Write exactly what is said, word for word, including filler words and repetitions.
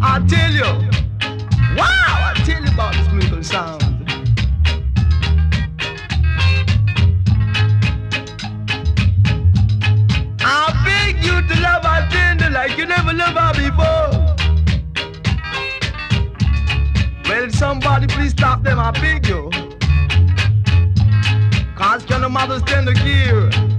I tell you, wow, I tell you about this musical sound. I beg you to love her tender like you never loved her before. Well, somebody please stop them, I beg you. Cause can the mother's tender care.